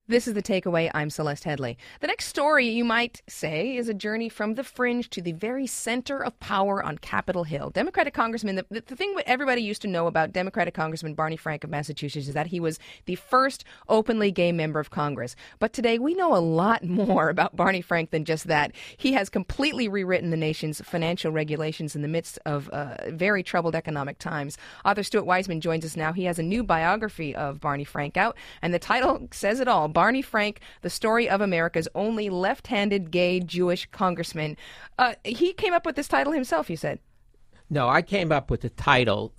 This is The Takeaway. I'm Celeste Headley. The next story, you might say, is a journey from the fringe to the very center of power on Capitol Hill. Democratic Congressman, the thing that everybody used to know about Democratic Congressman Barney Frank of Massachusetts is that he was the first openly gay member of Congress. But today we know a lot more about Barney Frank than just that. He has completely rewritten the nation's financial regulations in the midst of very troubled economic times. Author Stuart Wiseman joins us now. He has a new biography of Barney Frank out, and the title says it all. Barney Frank, the story of America's only left-handed gay Jewish congressman. He came up with this title himself, you said. No, I came up with the title.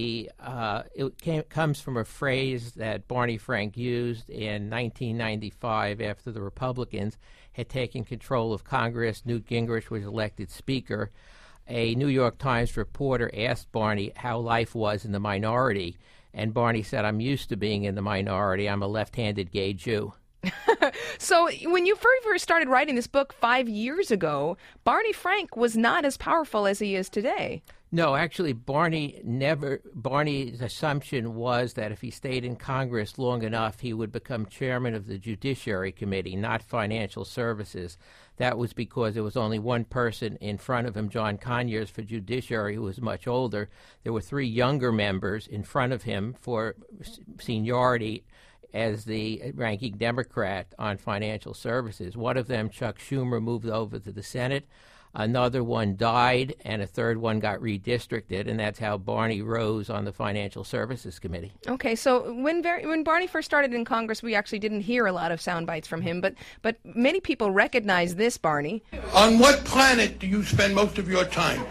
Comes from a phrase that Barney Frank used in 1995 after the Republicans had taken control of Congress. Newt Gingrich was elected Speaker. A New York Times reporter asked Barney how life was in the minority, and Barney said, "I'm used to being in the minority. I'm a left-handed gay Jew." So when you first started writing this book 5 years ago, Barney Frank was not as powerful as he is today. No, actually, Barney's assumption was that if he stayed in Congress long enough, he would become chairman of the Judiciary Committee, not Financial Services. That was because there was only one person in front of him, John Conyers, for Judiciary, who was much older. There were three younger members in front of him for seniority as the ranking Democrat on Financial Services. One of them, Chuck Schumer, moved over to the Senate. Another one died, and a third one got redistricted, and that's how Barney rose on the Financial Services Committee. Okay, so when Barney first started in Congress, we actually didn't hear a lot of sound bites from him, but many people recognize this Barney. On what planet do you spend most of your time?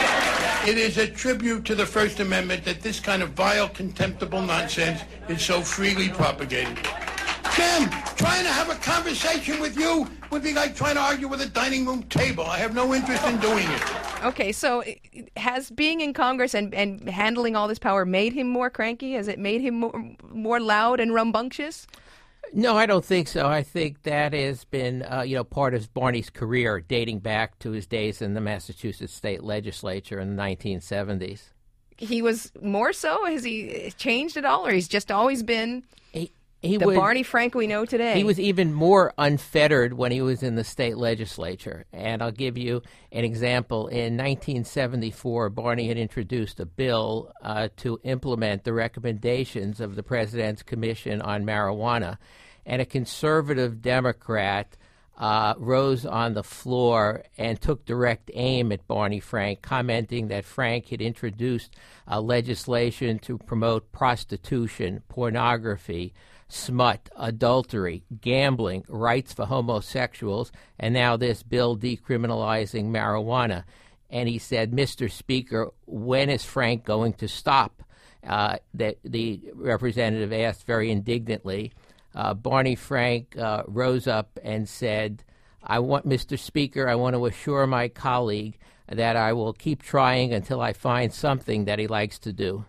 It is a tribute to the First Amendment that this kind of vile, contemptible nonsense is so freely propagated. Jim, trying to have a conversation with you would be like trying to argue with a dining room table. I have no interest in doing it. Okay, so has being in Congress and handling all this power made him more cranky? Has it made him more loud and rambunctious? No, I don't think so. I think that has been, part of Barney's career dating back to his days in the Massachusetts state legislature in the 1970s. He was more so? Has he changed at all, or he's just always been Barney Frank we know today? He was even more unfettered when he was in the state legislature. And I'll give you an example. In 1974, Barney had introduced a bill to implement the recommendations of the President's Commission on Marijuana. And a conservative Democrat rose on the floor and took direct aim at Barney Frank, commenting that Frank had introduced legislation to promote prostitution, pornography, smut, adultery, gambling, rights for homosexuals, and now this bill decriminalizing marijuana. And he said, "Mr. Speaker, when is Frank going to stop?" That the representative asked very indignantly. Barney Frank rose up and said, Mr. Speaker, I want to assure my colleague that I will keep trying until I find something that he likes to do.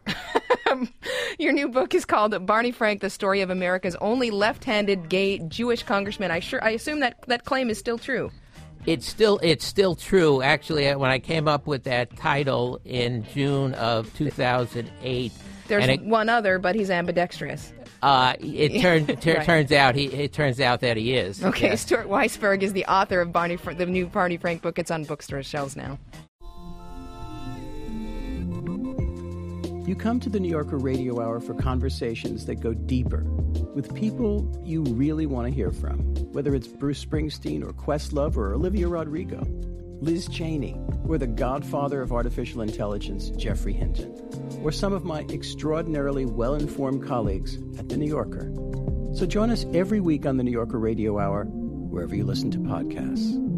Your new book is called Barney Frank, the story of America's only left-handed gay Jewish congressman. I assume that claim is still true. It's still true. Actually, when I came up with that title in June of 2008, there's one other, but he's ambidextrous. It turns out that he is. Okay, yes. Stuart Weisberg is the author of the new Barney Frank book. It's on bookstore shelves now. You come to the New Yorker Radio Hour for conversations that go deeper with people you really want to hear from, whether it's Bruce Springsteen or Questlove or Olivia Rodrigo, Liz Cheney, or the godfather of artificial intelligence, Geoffrey Hinton, or some of my extraordinarily well-informed colleagues at The New Yorker. So join us every week on the New Yorker Radio Hour, wherever you listen to podcasts.